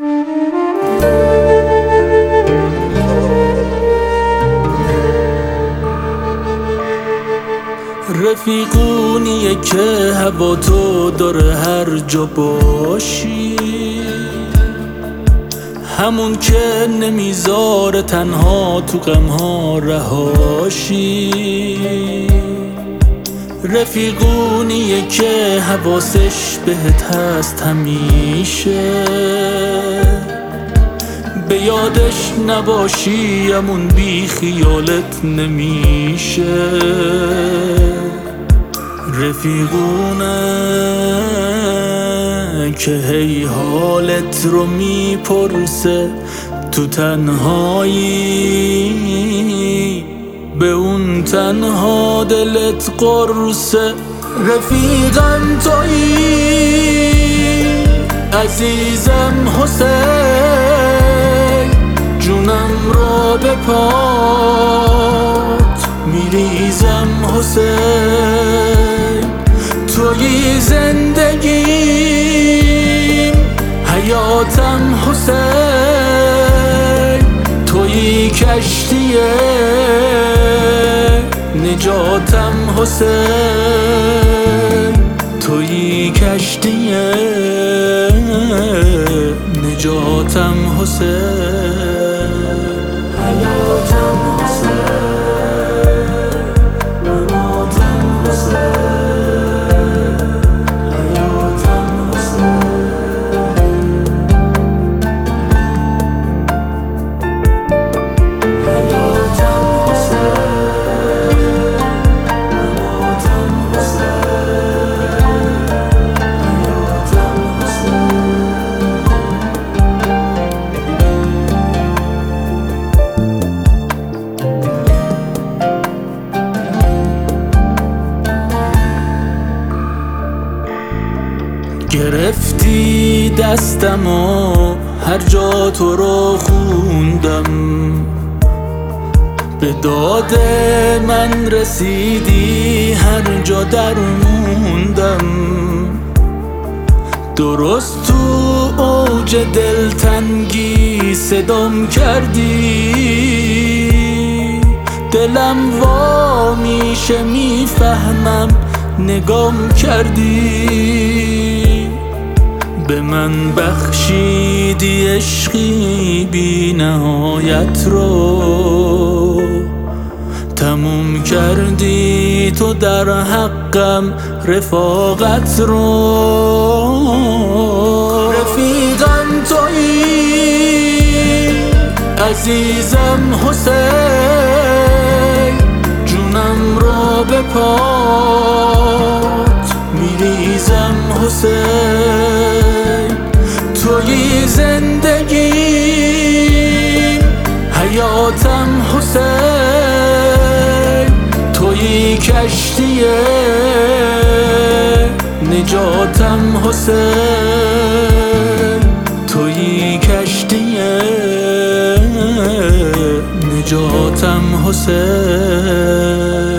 رفیقونیه که هوا تو داره هر جا باشی، همون که نمیذاره تنها تو غمها رهاشی. رفیقونیه که حواسش بهت هست همیشه، به یادش نباشی همون بی خیالت نمیشه. رفیقونه که هی حالت رو میپرسه، تو تنهایی به اون تنها دلت قرصه. رفیقم تویی عزیزم حسین، جونم را به پات میریزم حسین. تویی زندگیم حیاتم حسین، تویی کشتی نجاتم حسین، تویی کشتی نجاتم حسین. حیاتم حسین، نماتم حسین، حیاتم حسین، حیاتم حسین، نماتم حسین، حیاتم حسین. گرفتی دستم و هر جا تو رو خوندم، به داد من رسیدی هر جا در موندم. درست تو اوج دلتنگی صدام کردی، دلم وا میشه میفهمم نگام کردی. به من بخشیدی عشقی بی نهایت رو، تموم کردی تو در حقم رفاقت رو. رفیقم تویی عزیزم حسین، جونم را به پات میریزم حسین. تویی زندگیم حیاتم حسین، تویی کشتی نجاتم حسین، تویی کشتی نجاتم حسین.